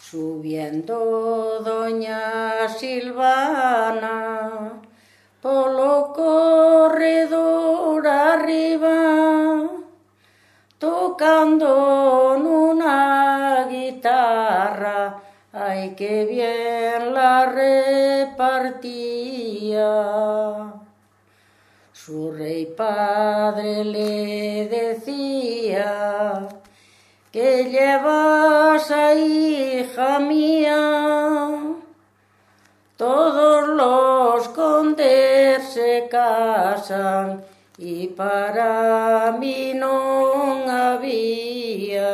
Subiendo doña Silvana polo corredor arriba, tocando nunha guitarra, ay que bien la repartía. Su rey padre le decía: ¿qué llevas ahí, hija mía? Todos los condes se casan y para mí non había.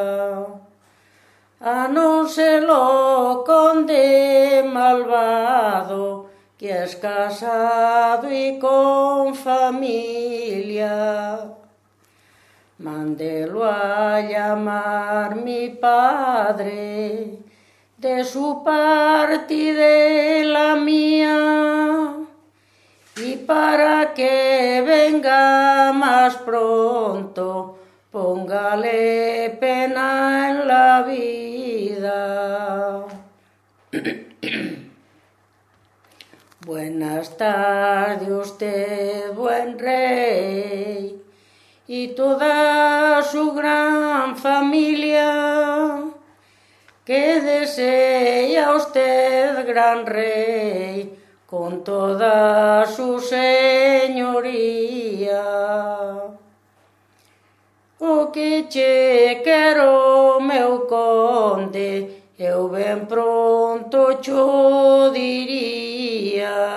A non ser lo conde malvado, que es casado y con familia. Mándelo a llamar mi padre, de su parte y de la mía, y para que venga más pronto, póngale pena en la vida. Buenas tardes usted, buen rey, y toda su gran familia, que desea usted, gran rey, con toda su señoría. O que che quero, meu conde, eu ben pronto cho diría,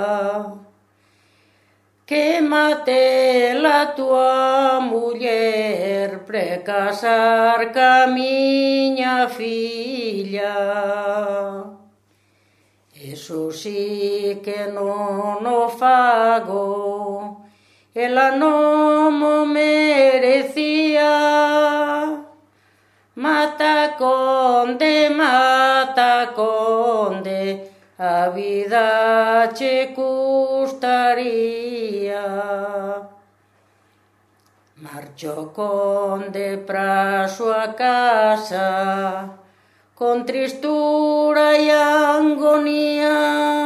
que mate la tua muller precasar ca miña filla. Eso sí que non o fago, ela non mo merecía. Mata conde, a vida che custaría. Marchó conde pra súa casa, con tristura e agonía.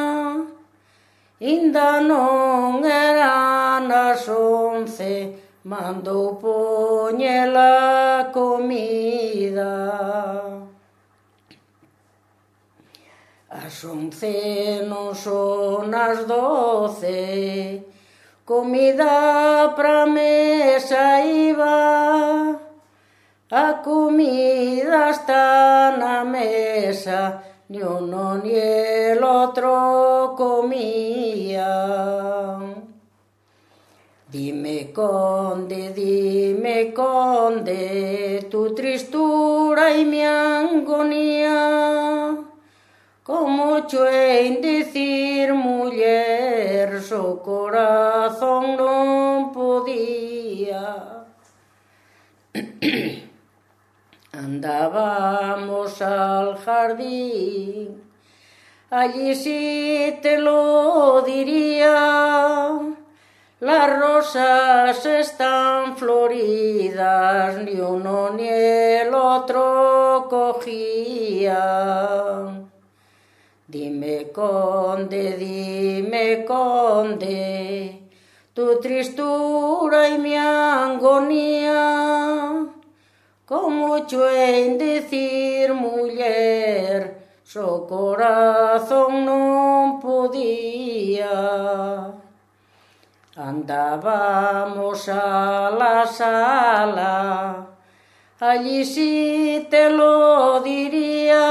Inda non eran as 11, mandou poñer a comida. As 11 non son as 12, comida pra mesa iba. A comida está na mesa, ni uno ni el otro comían. Dime conde, tu tristura y mi agonía, como cho en decir, muller, so corazón non podía. Andábamos al jardín, allí sí te lo diría, las rosas están floridas, ni uno ni el otro cogían. Dime conde, tu tristura y mi agonía, como yo en decir, muller, so corazón non podía. Andábamos a la sala, allí sí te lo diría,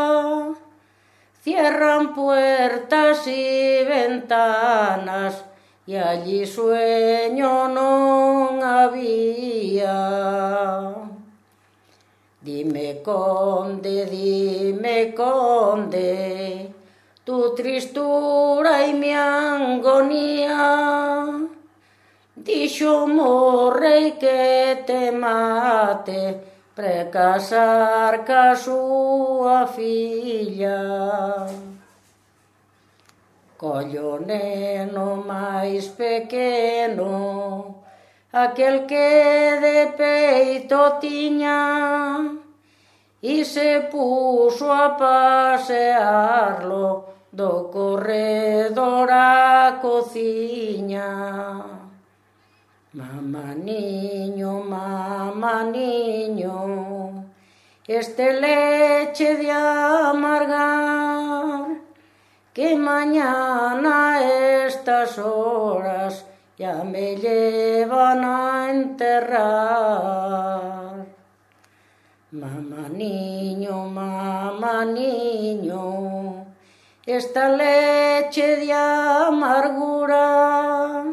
cierran puertas y ventanas, y allí sueño non había. Dime conde, tu tristura y mi agonía, dixo mo rei que te mate, precasar ca súa filla. Collo neno máis pequeno, aquel que de peito tiña, e se puso a a pasearlo do corredor a cociña. Mamá niño, este leche de amargar, que mañana a estas horas ya me llevan a enterrar. Mamá niño, esta leche de amargura,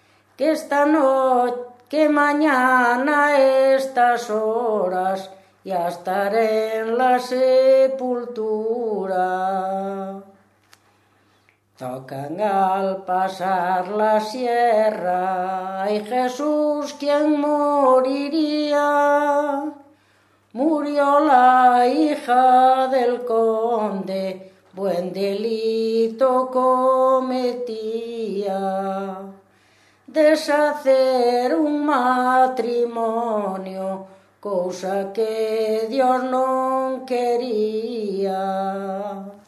que mañana a estas horas ya estaré en la sepultura. Tocan al pasar la sierra, ay Jesús, ¿quién moriría? Murió la hija del conde, buen delito cometía. Deshacer un matrimonio, cosa que Dios no quería.